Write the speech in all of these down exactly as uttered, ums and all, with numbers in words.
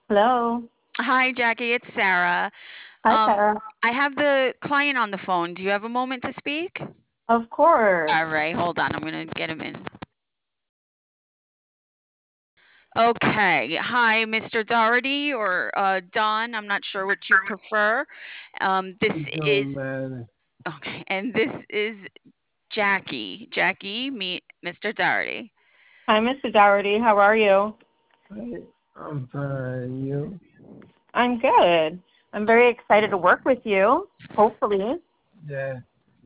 Hello. Hi, Jackie. It's Sarah. Hi, Um, Sarah. I have the client on the phone. Do you have a moment to speak? Of course. All right, hold on. I'm going to get him in. Okay. Hi, Mister Doherty or uh, Don. I'm not sure which you prefer. Um, this It don't is matter. okay, and this is Jackie. Jackie, meet Mister Doherty. Hi, Mister Dougherty. How are you? Hey, I'm fine. You? I'm good. I'm very excited to work with you, hopefully. Yeah.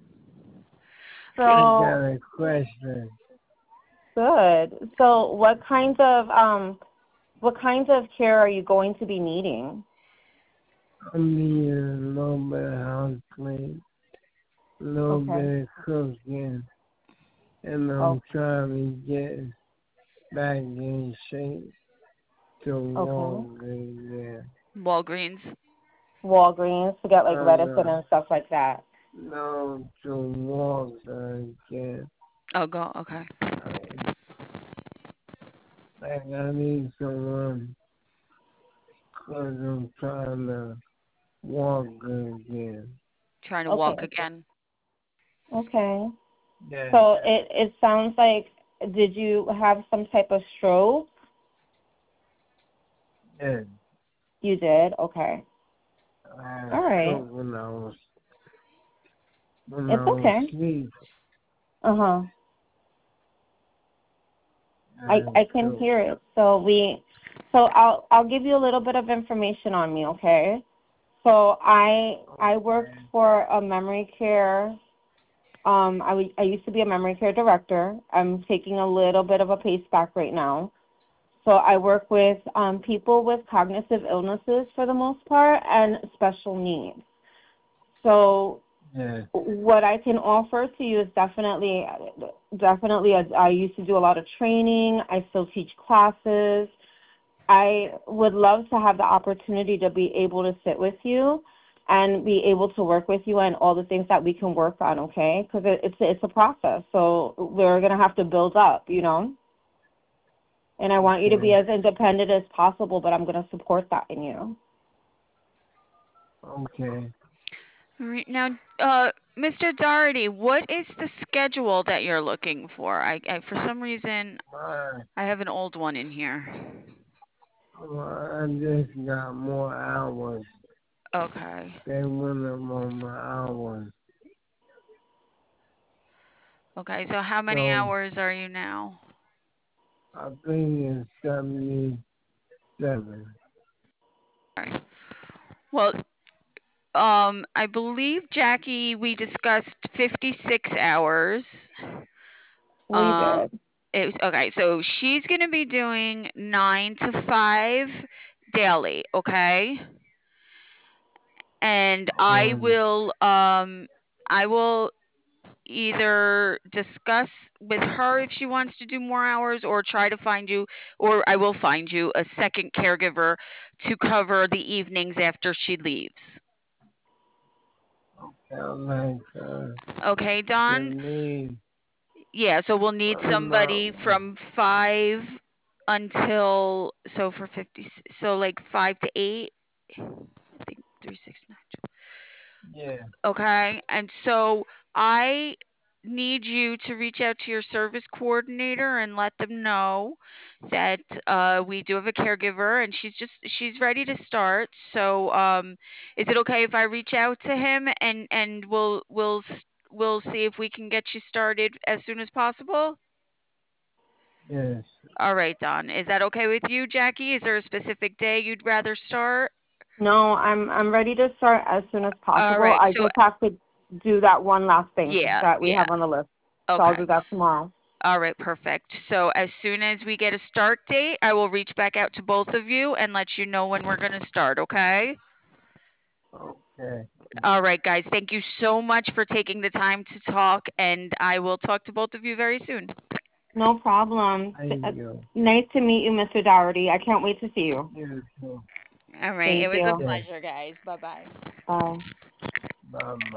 I Okay. got So, a question. good. So, what kinds of um what kinds of care are you going to be needing? I'm needing a little bit of house clean, a little Okay. bit of cooking, and Oh, I'm trying to get back in shape to walk okay. again. Walgreens. Walgreens to get like Uh, medicine no, and stuff like that. no, to walk again. Oh, go. Okay. Like, like I need someone because I'm trying to walk again. Trying to walk Okay. again. Okay. Yeah. So it it sounds like, did you have some type of stroke? Yeah. You did. Okay. I All right. stroke when I was when It's I was okay. asleep. Uh huh. I I I can stroke. hear it. So we, so I'll I'll give you a little bit of information on me, okay? So I I worked Okay. for a memory care. Um, I w- I used to be a memory care director. I'm taking a little bit of a pace back right now. So I work with um, people with cognitive illnesses for the most part and special needs. So Yeah. what I can offer to you is definitely, definitely, I, I used to do a lot of training. I still teach classes. I would love to have the opportunity to be able to sit with you and be able to work with you and all the things that we can work on, okay? Because it, it's, it's a process. So we're going to have to build up, you know? And I want you to be Okay. as independent as possible, but I'm going to support that in you. Okay. All right. Now, uh, Mister Doherty, what is the schedule that you're looking for? I, I for some reason My, I have an old one in here. I just got more hours. Okay. They went up on my hours. Okay. So how many So hours are you now? I think it's seventy seven. All right. Well, um, I believe Jackie, we discussed fifty-six hours. We Um, did. it was okay. So she's gonna be doing nine to five daily. Okay. And I Um, will um I will either discuss with her if she wants to do more hours or try to find you, or I will find you a second caregiver to cover the evenings after she leaves. sound like uh, Okay, the Don? need Yeah, so we'll need about somebody from five until, so for fifty, so like five to eight. I think three, six, nine. yeah, Okay. And so I need you to reach out to your service coordinator and let them know that uh, we do have a caregiver and she's just she's ready to start. So um, is it okay if I reach out to him and and we'll we'll s- we'll see if we can get you started as soon as possible? yes. All right, Don. Is that okay with you, Jackie? Is there a specific day you'd rather start? No, I'm I'm ready to start as soon as All possible. right. I So just have to do that one last thing yeah, that we yeah. have on the list. So I'll Okay. do that tomorrow. All right, perfect. So as soon as we get a start date, I will reach back out to both of you and let you know when we're going to start, okay? Okay. All right, guys. Thank you so much for taking the time to talk, and I will talk to both of you very soon. No problem. Thank Uh, you. Nice to meet you, Mister Dougherty. I can't wait to see you. You too. All right. It Thank was a you. Yeah. pleasure, guys. Bye bye. Bye. Bye bye.